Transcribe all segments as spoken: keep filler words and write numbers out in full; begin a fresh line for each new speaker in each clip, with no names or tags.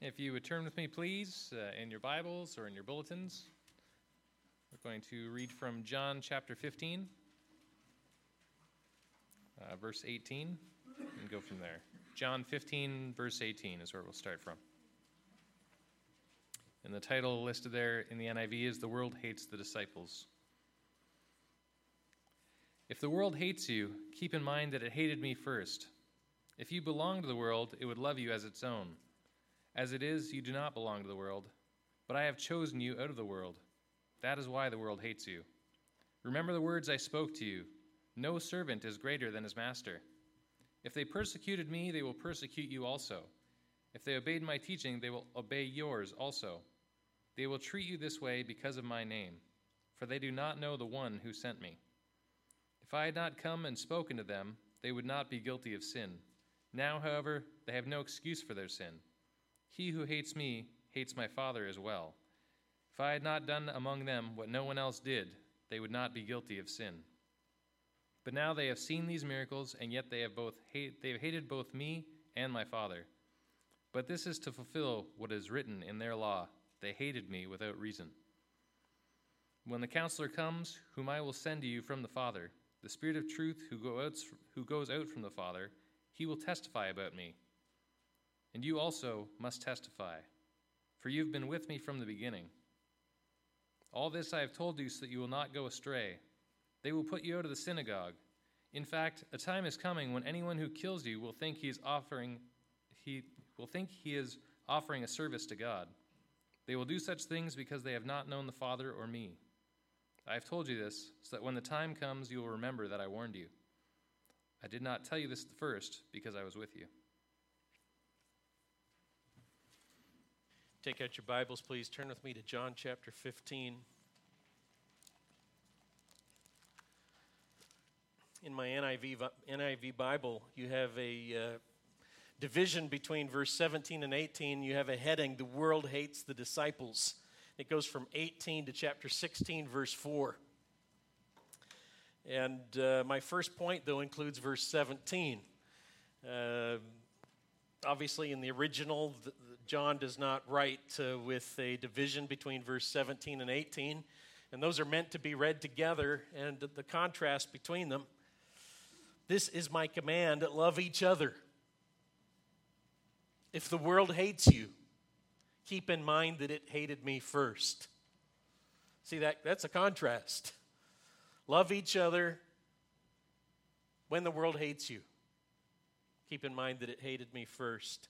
If you would turn with me, please, uh, in your Bibles or in your bulletins, we're going to read from John chapter fifteen, uh, verse eighteen, and go from there. John fifteen, verse eighteen is where we'll start from. And the title listed there in the N I V is "The World Hates the Disciples." If the world hates you, keep in mind that it hated me first. If you belong to the world, it would love you as its own. As it is, you do not belong to the world, but I have chosen you out of the world. That is why the world hates you. Remember the words I spoke to you. No servant is greater than his master. If they persecuted me, they will persecute you also. If they obeyed my teaching, they will obey yours also. They will treat you this way because of my name, for they do not know the one who sent me. If I had not come and spoken to them, they would not be guilty of sin. Now, however, they have no excuse for their sin. He who hates me hates my Father as well. If I had not done among them what no one else did, they would not be guilty of sin. But now they have seen these miracles, and yet they have both hate, they have hated both me and my Father. But this is to fulfill what is written in their law. They hated me without reason. When the Counselor comes, whom I will send to you from the Father, the Spirit of truth who, go out, who goes out from the Father, he will testify about me. And you also must testify, for you have been with me from the beginning. All this I have told you so that you will not go astray. They will put you out of the synagogue. In fact, a time is coming when anyone who kills you will think he is offering he will think he is offering a service to God. They will do such things because they have not known the Father or me. I have told you this so that when the time comes you will remember that I warned you. I did not tell you this at first because I was with you.
Take out your Bibles, please. Turn with me to John chapter fifteen. In my N I V, N I V Bible, you have a uh, division between verse seventeen and eighteen. You have a heading, "The World Hates the Disciples." It goes from eighteen to chapter sixteen, verse four. And uh, my first point, though, includes verse seventeen. Uh, obviously, in the original, the, John does not write uh, with a division between verse seventeen and eighteen, and those are meant to be read together, and the, the contrast between them. This is my command, love each other. If the world hates you, keep in mind that it hated me first. See, that that's a contrast. Love each other when the world hates you. Keep in mind that it hated me first.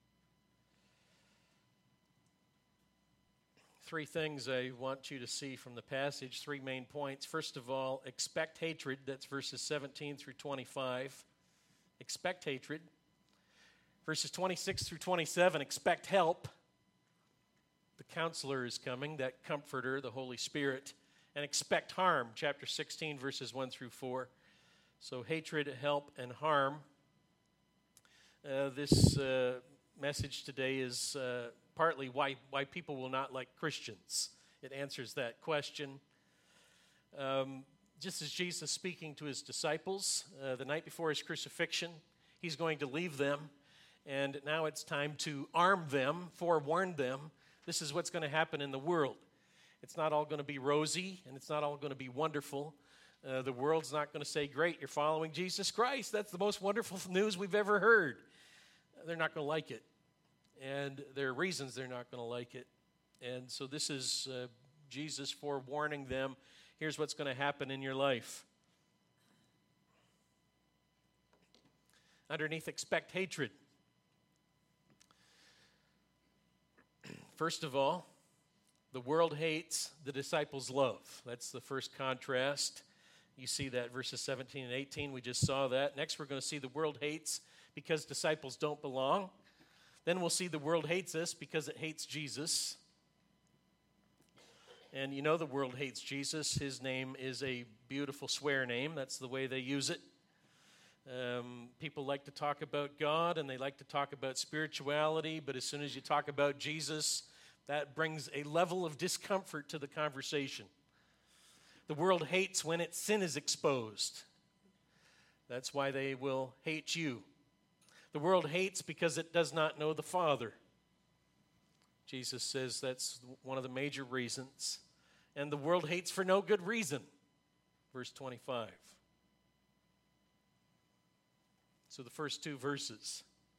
Three things I want you to see from the passage, three main points. First of all, expect hatred. That's verses seventeen through twenty-five. Expect hatred. Verses twenty-six through twenty-seven, expect help. The Counselor is coming, that Comforter, the Holy Spirit. And expect harm, chapter sixteen, verses one through four. So hatred, help, and harm. Uh, this uh, message today is uh, partly why, why people will not like Christians. It answers that question. Um, just as Jesus speaking to his disciples uh, the night before his crucifixion, he's going to leave them, and now it's time to arm them, forewarn them. This is what's going to happen in the world. It's not all going to be rosy, and it's not all going to be wonderful. Uh, the world's not going to say, great, you're following Jesus Christ. That's the most wonderful news we've ever heard. They're not going to like it. And there are reasons they're not going to like it. And so this is uh, Jesus forewarning them. Here's what's going to happen in your life. Underneath, expect hatred. First of all, the world hates, the disciples love. That's the first contrast. You see that verses seventeen and eighteen. We just saw that. Next, we're going to see the world hates because disciples don't belong. Then we'll see the world hates us because it hates Jesus. And you know the world hates Jesus. His name is a beautiful swear name. That's the way they use it. Um, people like to talk about God and they like to talk about spirituality, but as soon as you talk about Jesus, that brings a level of discomfort to the conversation. The world hates when its sin is exposed. That's why they will hate you. The world hates because it does not know the Father. Jesus says that's one of the major reasons. And the world hates for no good reason. Verse twenty-five. So the first two verses.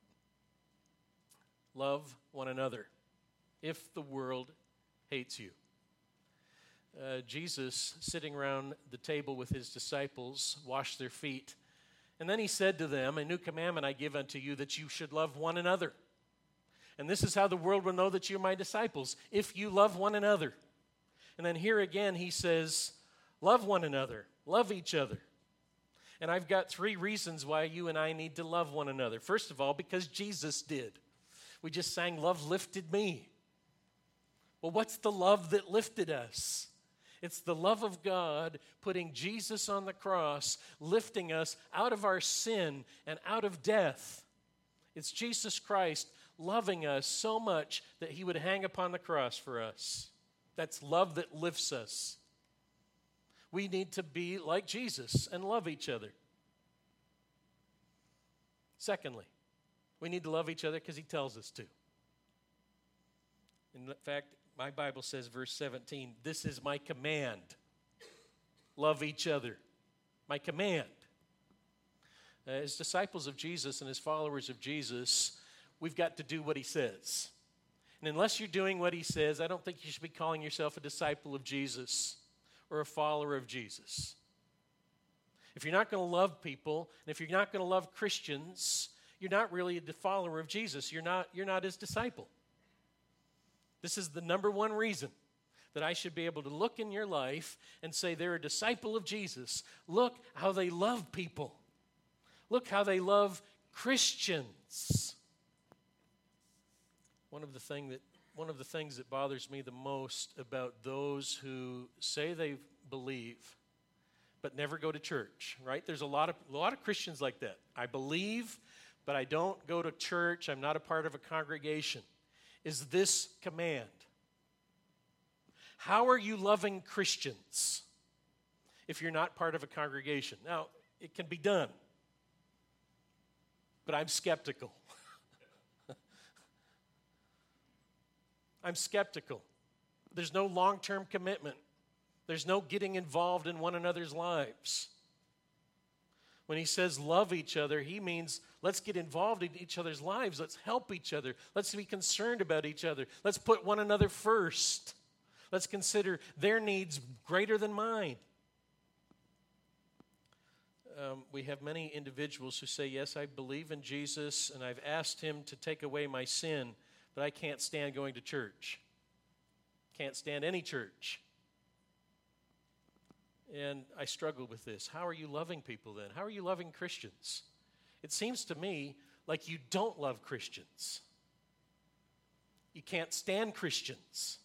Love one another if the world hates you. Uh, Jesus, sitting around the table with his disciples, washed their feet. And then he said to them, "A new commandment I give unto you, that you should love one another. And this is how the world will know that you're my disciples, if you love one another." And then here again he says, love one another, love each other. And I've got three reasons why you and I need to love one another. First of all, because Jesus did. We just sang, "Love lifted me." Well, what's the love that lifted us? It's the love of God putting Jesus on the cross, lifting us out of our sin and out of death. It's Jesus Christ loving us so much that he would hang upon the cross for us. That's love that lifts us. We need to be like Jesus and love each other. Secondly, we need to love each other because he tells us to. In fact, my Bible says, verse seventeen, "This is my command. Love each other." My command. Uh, as disciples of Jesus and as followers of Jesus, we've got to do what he says. And unless you're doing what he says, I don't think you should be calling yourself a disciple of Jesus or a follower of Jesus. If you're not going to love people, and if you're not going to love Christians, you're not really a follower of Jesus. You're not, you're not his disciple. This is the number one reason that I should be able to look in your life and say they're a disciple of Jesus. Look how they love people. Look how they love Christians. One of the thing that one of the things that bothers me the most about those who say they believe but never go to church, right? There's a lot of a lot of Christians like that. I believe, but I don't go to church. I'm not a part of a congregation. Is this command? How are you loving Christians if you're not part of a congregation? Now, it can be done, but I'm skeptical. I'm skeptical. There's no long-term commitment. There's no getting involved in one another's lives. When he says love each other, he means let's get involved in each other's lives. Let's help each other. Let's be concerned about each other. Let's put one another first. Let's consider their needs greater than mine. Um, we have many individuals who say, yes, I believe in Jesus, and I've asked him to take away my sin, but I can't stand going to church. Can't stand any church. And I struggle with this. How are you loving people then? How are you loving Christians? It seems to me like you don't love Christians. You can't stand Christians.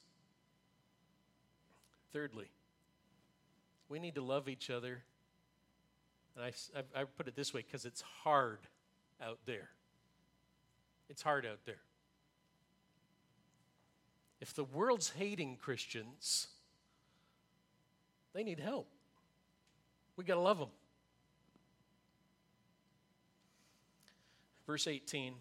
Thirdly, we need to love each other. And I, I, I put it this way because it's hard out there. It's hard out there. If the world's hating Christians, they need help. We got to love them. Verse eighteen.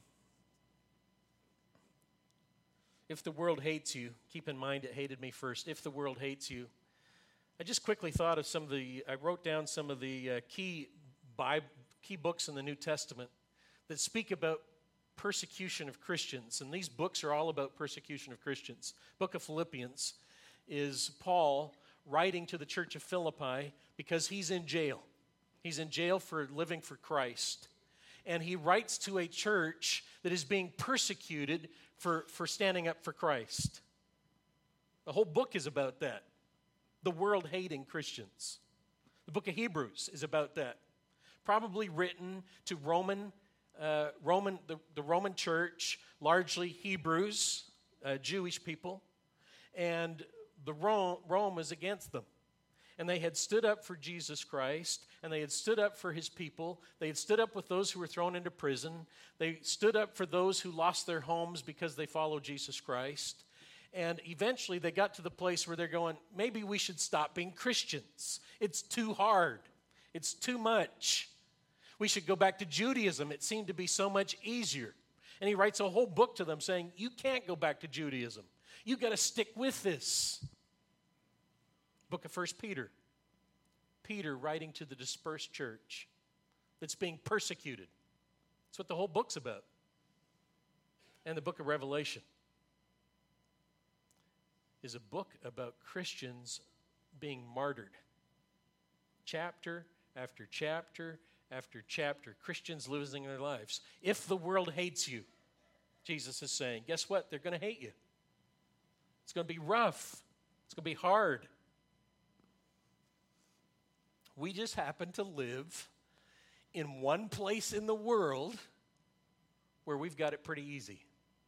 If the world hates you, keep in mind it hated me first. If the world hates you. I just quickly thought of some of the, I wrote down some of the uh, key, Bible, key books in the New Testament that speak about persecution of Christians. And these books are all about persecution of Christians. Book of Philippians is Paul writing to the church of Philippi because he's in jail. He's in jail for living for Christ. And he writes to a church that is being persecuted for, for standing up for Christ. The whole book is about that. The world hating Christians. The book of Hebrews is about that. Probably written to Roman, uh, Roman, the, the Roman church, largely Hebrews, uh, Jewish people, and the Rome, Rome was against them. And they had stood up for Jesus Christ, and they had stood up for his people. They had stood up with those who were thrown into prison. They stood up for those who lost their homes because they followed Jesus Christ. And eventually they got to the place where they're going, maybe we should stop being Christians. It's too hard. It's too much. We should go back to Judaism. It seemed to be so much easier. And he writes a whole book to them saying, you can't go back to Judaism. You got to stick with this. Book of First Peter. Peter writing to the dispersed church that's being persecuted. That's what the whole book's about. And the book of Revelation is a book about Christians being martyred. Chapter after chapter after chapter, Christians losing their lives. If the world hates you, Jesus is saying, guess what? They're going to hate you. It's going to be rough. It's going to be hard. We just happen to live in one place in the world where we've got it pretty easy.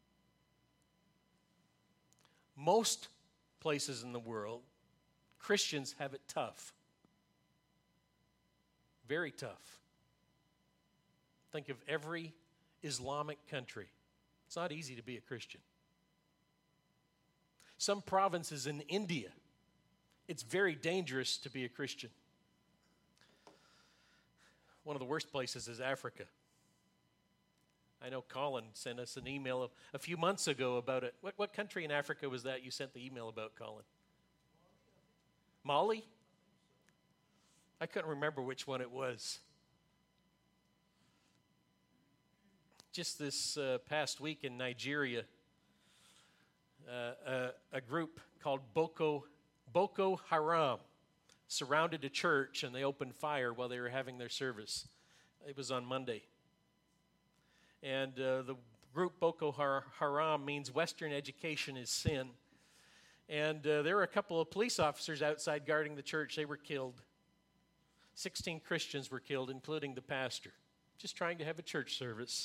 Most places in the world, Christians have it tough. Very tough. Think of every Islamic country. It's not easy to be a Christian. Some provinces in India, it's very dangerous to be a Christian. One of the worst places is Africa. I know Colin sent us an email a, a few months ago about it. What, what country in Africa was that you sent the email about, Colin? Mali? I couldn't remember which one it was. Just this uh, past week in Nigeria, uh, uh, a group called Boko, Boko Haram surrounded a church and they opened fire while they were having their service. It was on Monday. And uh, the group Boko Haram means Western education is sin. And uh, there were a couple of police officers outside guarding the church. They were killed. Sixteen Christians were killed, including the pastor, just trying to have a church service.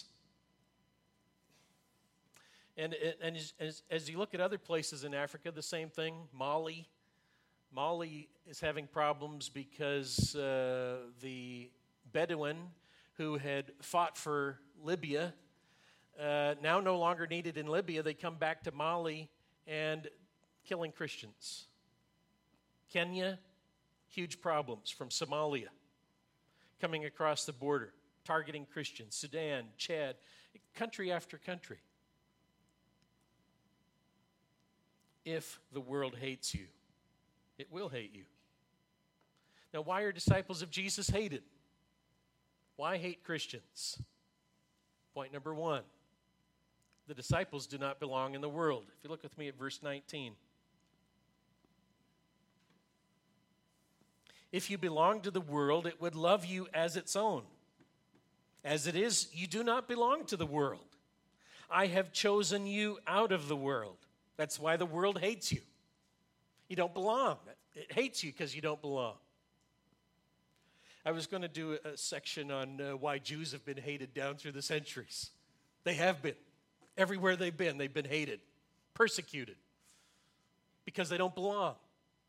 And, and as, as, as you look at other places in Africa, the same thing. Mali. Mali is having problems because uh, the Bedouin who had fought for Libya, uh, now no longer needed in Libya. They come back to Mali and killing Christians. Kenya, huge problems from Somalia, coming across the border, targeting Christians. Sudan, Chad, country after country. If the world hates you, it will hate you. Now, why are disciples of Jesus hated? Why hate Christians? Point number one, the disciples do not belong in the world. If you look with me at verse nineteen. If you belong to the world, it would love you as its own. As it is, you do not belong to the world. I have chosen you out of the world. That's why the world hates you. You don't belong. It hates you because you don't belong. I was going to do a section on uh, why Jews have been hated down through the centuries. They have been. Everywhere they've been, they've been hated, persecuted, because they don't belong.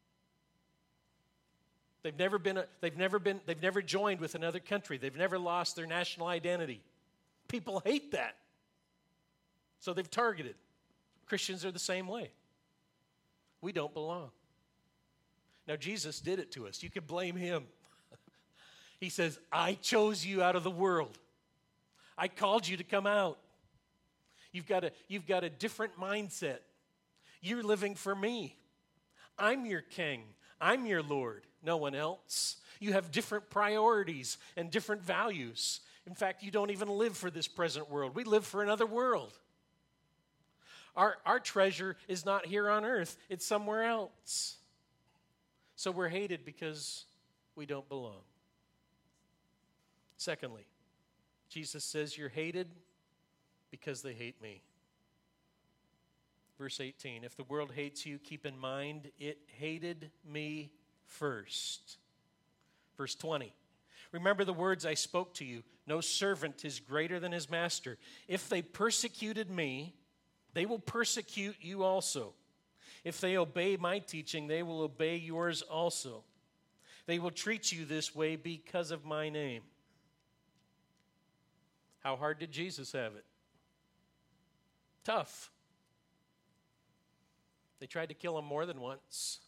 They've never been, a, they've never been, they've never joined with another country. They've never lost their national identity. People hate that. So they've targeted. Christians are the same way. We don't belong. Now, Jesus did it to us. You can blame him. He says, I chose you out of the world. I called you to come out. You've got a, you've got a different mindset. You're living for me. I'm your king. I'm your Lord. No one else. You have different priorities and different values. In fact, you don't even live for this present world. We live for another world. Our, our treasure is not here on earth. It's somewhere else. So we're hated because we don't belong. Secondly, Jesus says you're hated because they hate me. Verse eighteen, if the world hates you, keep in mind it hated me first. Verse twenty, remember the words I spoke to you. No servant is greater than his master. If they persecuted me, they will persecute you also. If they obey my teaching, they will obey yours also. They will treat you this way because of my name. How hard did Jesus have it? Tough. They tried to kill him more than once.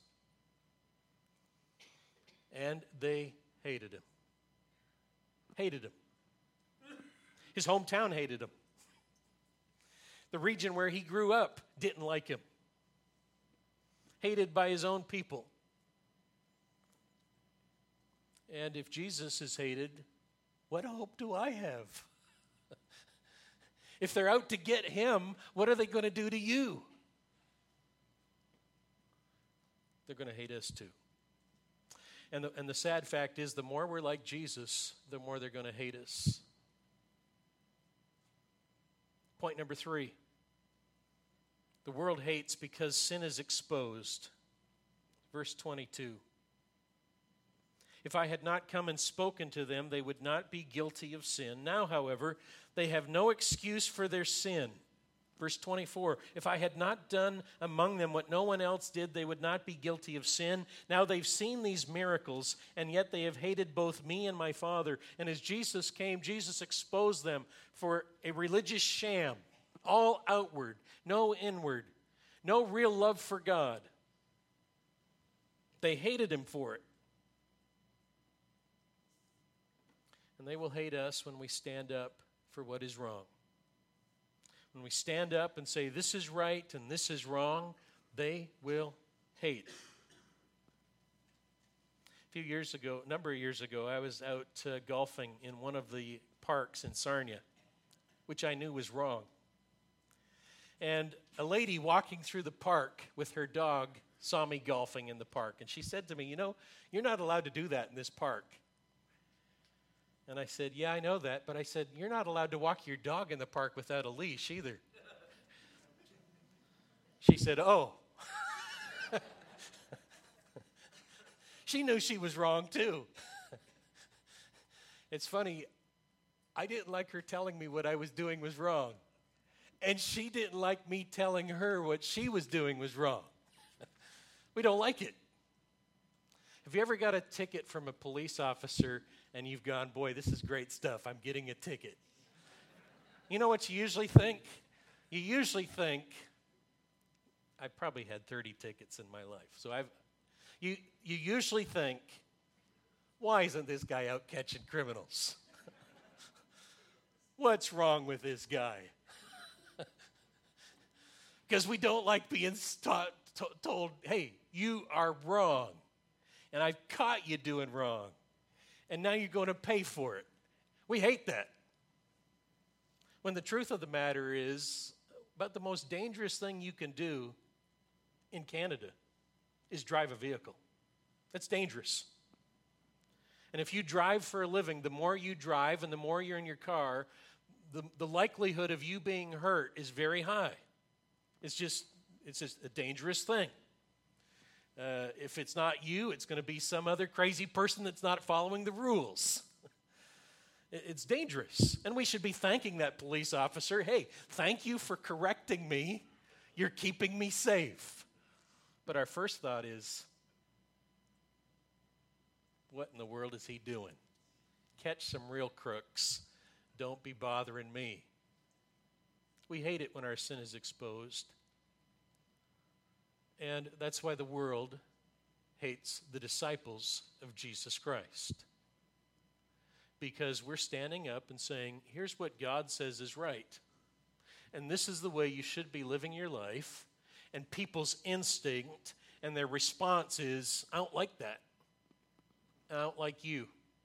And they hated him. Hated him. His hometown hated him. The region where he grew up didn't like him. hated by his own people. And if Jesus is hated, what hope do I have? If they're out to get him, what are they going to do to you? They're going to hate us too. And the, and the sad fact is, the more we're like Jesus, the more they're going to hate us. Point number three. The world hates because sin is exposed. Verse twenty-two. If I had not come and spoken to them, they would not be guilty of sin. Now, however, they have no excuse for their sin. Verse twenty-four, if I had not done among them what no one else did, they would not be guilty of sin. Now they've seen these miracles, and yet they have hated both me and my Father. And as Jesus came, Jesus exposed them for a religious sham, all outward, no inward, no real love for God. They hated him for it. And they will hate us when we stand up for what is wrong. When we stand up and say, this is right and this is wrong, they will hate. A few years ago, a number of years ago, I was out uh, golfing in one of the parks in Sarnia, which I knew was wrong. And a lady walking through the park with her dog saw me golfing in the park. And she said to me, you know, you're not allowed to do that in this park. And I said, yeah, I know that. But I said, you're not allowed to walk your dog in the park without a leash either. She said, oh. She knew she was wrong too. It's funny, I didn't like her telling me what I was doing was wrong. And she didn't like me telling her what she was doing was wrong. We don't like it. Have you ever got a ticket from a police officer and you've gone, boy, this is great stuff, I'm getting a ticket? You know what you usually think? You usually think, I've probably had thirty tickets in my life, so I've, you, you usually think, why isn't this guy out catching criminals? What's wrong with this guy? Because we don't like being st- t- told, hey, you are wrong. And I've caught you doing wrong. And now you're going to pay for it. We hate that. When the truth of the matter is, about the most dangerous thing you can do in Canada is drive a vehicle. That's dangerous. And if you drive for a living, the more you drive and the more you're in your car, the, the likelihood of you being hurt is very high. It's just, it's just a dangerous thing. Uh, if it's not you, it's going to be some other crazy person that's not following the rules. It's dangerous. And we should be thanking that police officer. Hey, thank you for correcting me. You're keeping me safe. But our first thought is, what in the world is he doing? Catch some real crooks. Don't be bothering me. We hate it when our sin is exposed. And that's why the world hates the disciples of Jesus Christ. Because we're standing up and saying, here's what God says is right. And this is the way you should be living your life. And people's instinct and their response is, I don't like that. I don't like you.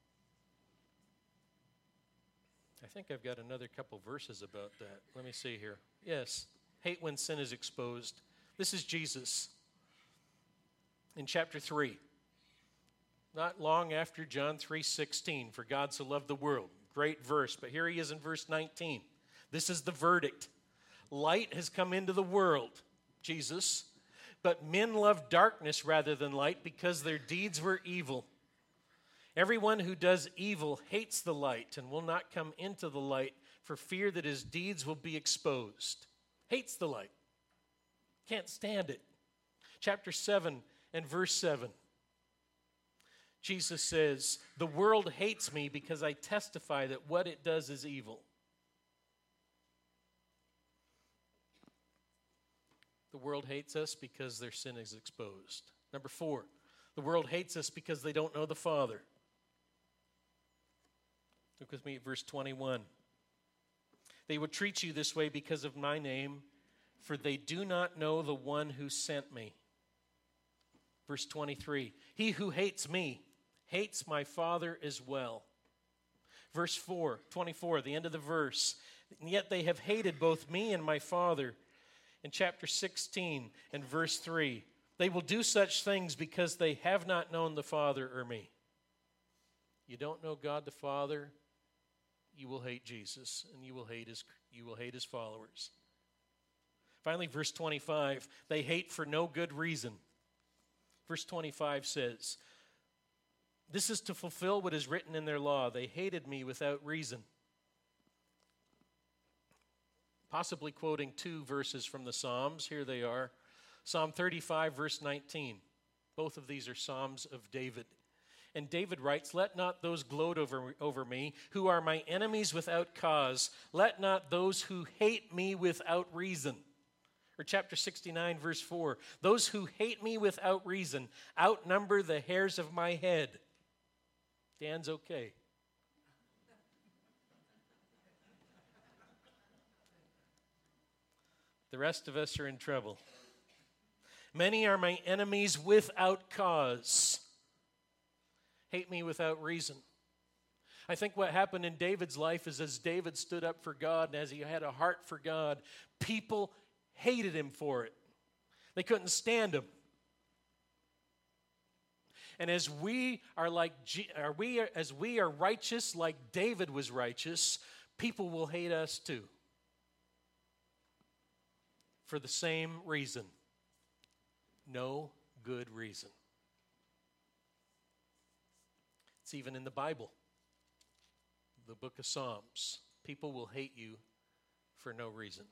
I think I've got another couple verses about that. Let me see here. Yes, hate when sin is exposed. This is Jesus in chapter three. Not long after John three sixteen, for God so loved the world. Great verse, but here he is in verse nineteen. This is the verdict. Light has come into the world, Jesus, but men loved darkness rather than light because their deeds were evil. Everyone who does evil hates the light and will not come into the light for fear that his deeds will be exposed. Hates the light. Can't stand it. Chapter seven and verse seven. Jesus says, the world hates me because I testify that what it does is evil. The world hates us because their sin is exposed. Number four, the world hates us because they don't know the Father. Look with me at verse twenty-one. They will treat you this way because of my name, for they do not know the one who sent me. Verse twenty-three, he who hates me hates my Father as well. Verse four, twenty-four, the end of the verse, and yet they have hated both me and my Father. In chapter sixteen and verse three, they will do such things because they have not known the Father or me. You don't know God the Father, you will hate Jesus, and you will hate his, you will hate his followers. Finally, verse twenty-five, they hate for no good reason. Verse twenty-five says, this is to fulfill what is written in their law. They hated me without reason. Possibly quoting two verses from the Psalms. Here they are. Psalm thirty-five, verse nineteen. Both of these are Psalms of David. And David writes, let not those gloat over, over me who are my enemies without cause. Let not those who hate me without reason. Or chapter sixty-nine, verse four. Those who hate me without reason outnumber the hairs of my head. Dan's okay. The rest of us are in trouble. Many are my enemies without cause. Hate me without reason. I think what happened in David's life is as David stood up for God and as he had a heart for God, people hated him for it. They couldn't stand him. And as we are like are we as we are righteous like David was righteous, people will hate us too. For the same reason. No good reason. It's even in the Bible. The book of Psalms. People will hate you for no reason.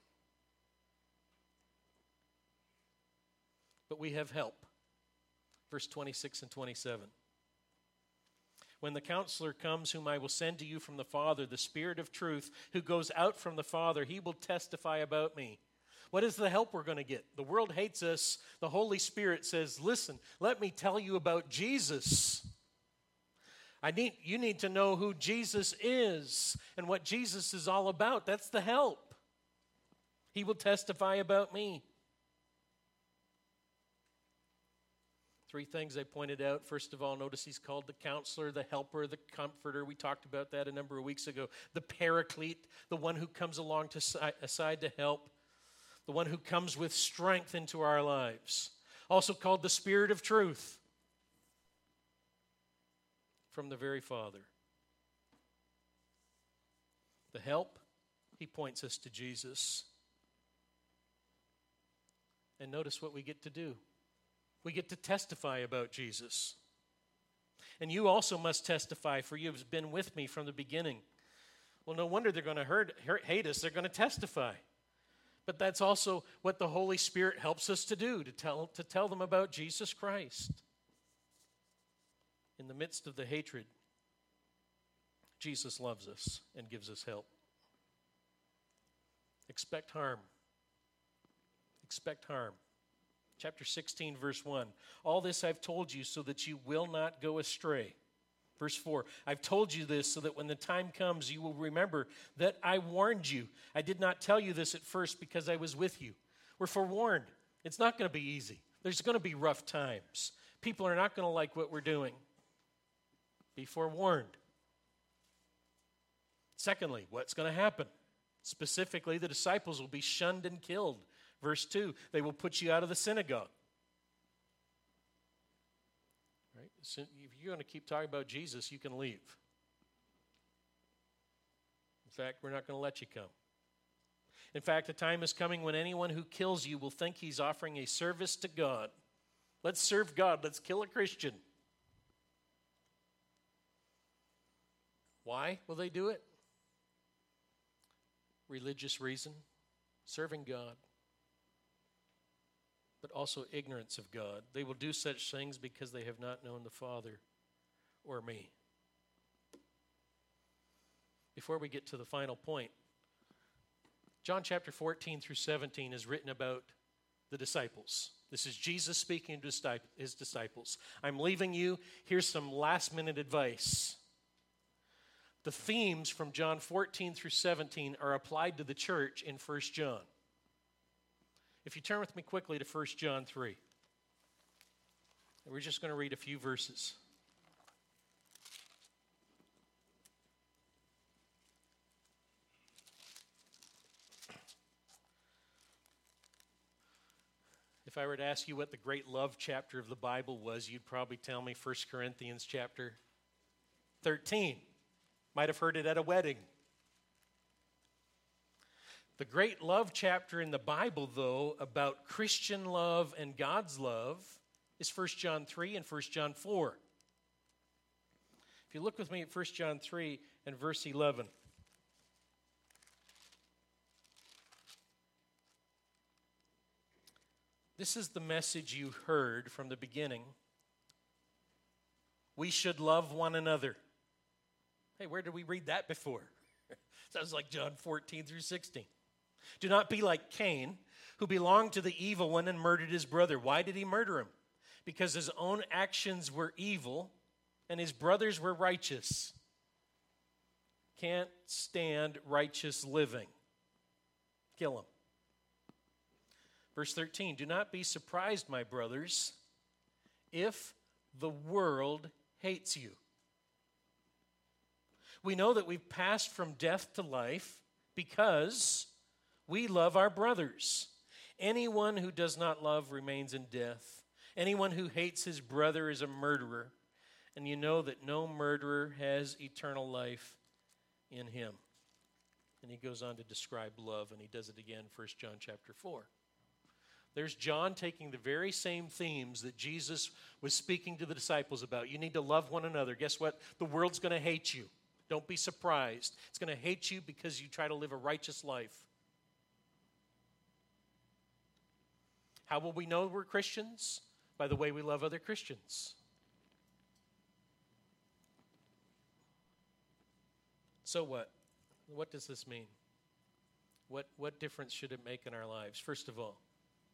But we have help. Verse twenty-six and twenty-seven. When the counselor comes, whom I will send to you from the Father, the Spirit of truth, who goes out from the Father, he will testify about me. What is the help we're going to get? The world hates us. The Holy Spirit says, listen, let me tell you about Jesus. I need, you need to know who Jesus is and what Jesus is all about. That's the help. He will testify about me. Three things I pointed out. First of all, notice he's called the counselor, the helper, the comforter. We talked about that a number of weeks ago. The paraclete, the one who comes along to si- aside to help. The one who comes with strength into our lives. Also called the Spirit of truth. From the very Father. The help, he points us to Jesus. And notice what we get to do. We get to testify about Jesus. And you also must testify, for you have been with me from the beginning. Well, no wonder they're going to hurt, hurt, hate us. They're going to testify. But that's also what the Holy Spirit helps us to do, to tell, to tell them about Jesus Christ. In the midst of the hatred, Jesus loves us and gives us help. Expect harm. Expect harm. Chapter sixteen, verse one. All this I've told you so that you will not go astray. Verse four. I've told you this so that when the time comes you will remember that I warned you. I did not tell you this at first because I was with you. We're forewarned. It's not going to be easy. There's going to be rough times. People are not going to like what we're doing. Be forewarned. Secondly, what's going to happen? Specifically, the disciples will be shunned and killed. Verse two, they will put you out of the synagogue. Right? So if you're going to keep talking about Jesus, you can leave. In fact, we're not going to let you come. In fact, a time is coming when anyone who kills you will think he's offering a service to God. Let's serve God. Let's kill a Christian. Why will they do it? Religious reason, serving God, but also ignorance of God. They will do such things because they have not known the Father or me. Before we get to the final point, John chapter fourteen through seventeen is written about the disciples. This is Jesus speaking to his disciples. I'm leaving you. Here's some last minute advice. The themes from John fourteen through seventeen are applied to the church in First John. If you turn with me quickly to First John three. We're just going to read a few verses. If I were to ask you what the great love chapter of the Bible was, you'd probably tell me First Corinthians chapter thirteen. Might have heard it at a wedding. The great love chapter in the Bible, though, about Christian love and God's love is First John three and First John four. If you look with me at First John three and verse eleven. This is the message you heard from the beginning. We should love one another. Hey, where did we read that before? Sounds like John fourteen through sixteen. Do not be like Cain, who belonged to the evil one and murdered his brother. Why did he murder him? Because his own actions were evil and his brothers were righteous. Can't stand righteous living. Kill him. Verse thirteen, do not be surprised, my brothers, if the world hates you. We know that we've passed from death to life because we love our brothers. Anyone who does not love remains in death. Anyone who hates his brother is a murderer, and you know that no murderer has eternal life in him. And he goes on to describe love, and he does it again in First John chapter four. There's John taking the very same themes that Jesus was speaking to the disciples about. You need to love one another. Guess what? The world's going to hate you. Don't be surprised. It's going to hate you because you try to live a righteous life. How will we know we're Christians? By the way we love other Christians. So what? What does this mean? What, what difference should it make in our lives? First of all,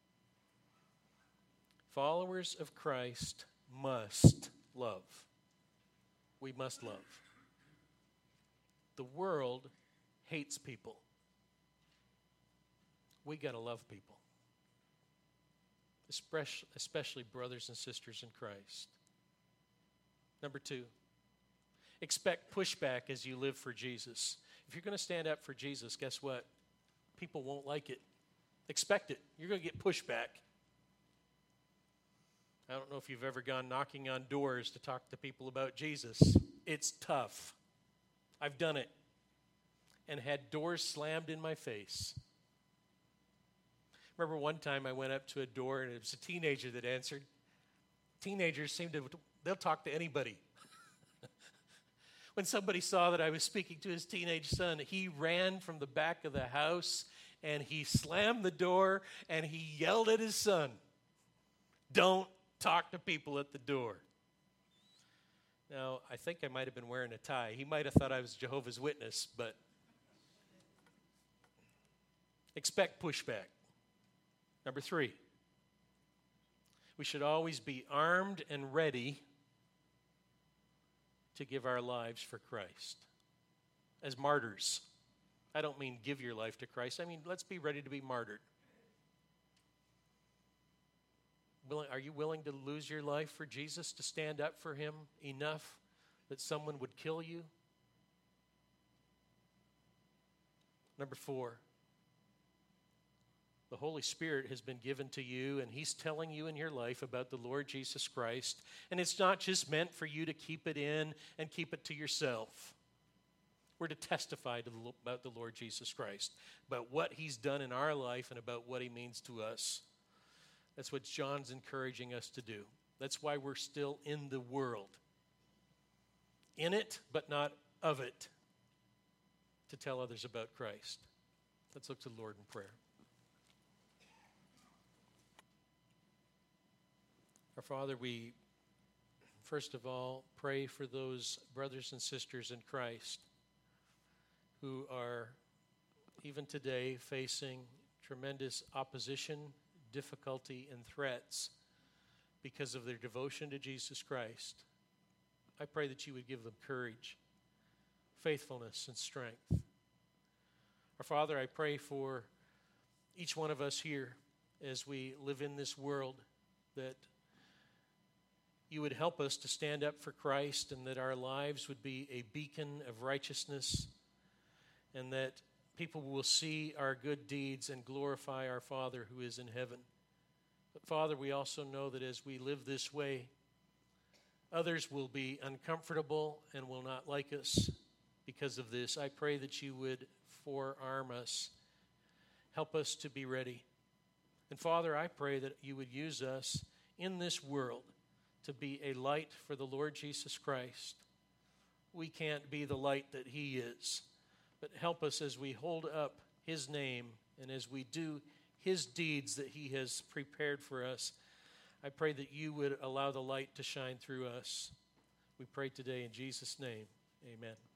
followers of Christ must love. We must love. The world hates people. We got to love people. Especially, especially brothers and sisters in Christ. Number two, expect pushback as you live for Jesus. If you're going to stand up for Jesus, guess what? People won't like it. Expect it. You're going to get pushback. I don't know if you've ever gone knocking on doors to talk to people about Jesus. It's tough. I've done it and had doors slammed in my face. Remember one time I went up to a door and it was a teenager that answered. Teenagers seem to, they'll talk to anybody. When somebody saw that I was speaking to his teenage son, he ran from the back of the house and he slammed the door and he yelled at his son, "Don't talk to people at the door." Now, I think I might have been wearing a tie. He might have thought I was Jehovah's Witness, but expect pushback. Number three, we should always be armed and ready to give our lives for Christ. As martyrs. I don't mean give your life to Christ. I mean, let's be ready to be martyred. Are you willing to lose your life for Jesus, to stand up for him enough that someone would kill you? Number four, the Holy Spirit has been given to you, and he's telling you in your life about the Lord Jesus Christ. And it's not just meant for you to keep it in and keep it to yourself. We're to testify to the, about the Lord Jesus Christ, about what he's done in our life and about what he means to us. That's what John's encouraging us to do. That's why we're still in the world. In it, but not of it. To tell others about Christ. Let's look to the Lord in prayer. Our Father, we first of all pray for those brothers and sisters in Christ who are even today facing tremendous opposition, difficulty, and threats because of their devotion to Jesus Christ. I pray that you would give them courage, faithfulness, and strength. Our Father, I pray for each one of us here as we live in this world that you would help us to stand up for Christ, and that our lives would be a beacon of righteousness, and that people will see our good deeds and glorify our Father who is in heaven. But Father, we also know that as we live this way, others will be uncomfortable and will not like us because of this. I pray that you would forearm us, help us to be ready. And Father, I pray that you would use us in this world to be a light for the Lord Jesus Christ. We can't be the light that he is, but help us as we hold up his name and as we do his deeds that he has prepared for us. I pray that you would allow the light to shine through us. We pray today in Jesus' name. Amen.